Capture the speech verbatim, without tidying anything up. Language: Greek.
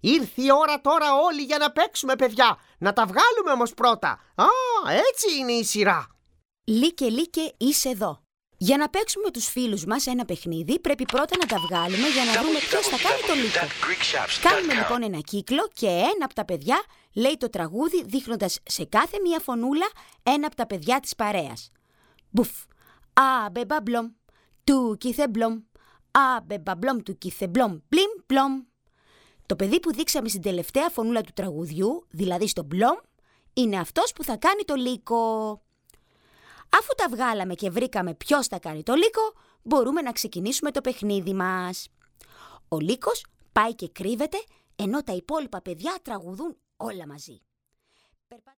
Ήρθε η ώρα τώρα όλοι για να παίξουμε, παιδιά. Να τα βγάλουμε όμως πρώτα. Α, έτσι είναι η σειρά. Λίκε, Λίκε, είσαι εδώ. Για να παίξουμε με τους φίλους μας ένα παιχνίδι, πρέπει πρώτα να τα βγάλουμε για να βρούμε ποιος θα κάνει το λύκο. Κάνουμε λοιπόν ένα κύκλο και ένα από τα παιδιά λέει το τραγούδι δείχνοντας σε κάθε μία φωνούλα ένα από τα παιδιά της παρέας. Μπουφ, α, μπεμπαμπλομ, του κιθεμπλομ, α, μπεμπαμπλομ, του κιθεμπλομ, πλιμ, πλομ. Το παιδί που δείξαμε στην τελευταία φωνούλα του τραγουδιού, δηλαδή στο μπλομ, είναι αυτός που θα κάνει το λύκο. Αφού τα βγάλαμε και βρήκαμε ποιος θα κάνει το λύκο, μπορούμε να ξεκινήσουμε το παιχνίδι μας. Ο λύκος πάει και κρύβεται, ενώ τα υπόλοιπα παιδιά τραγουδούν όλα μαζί.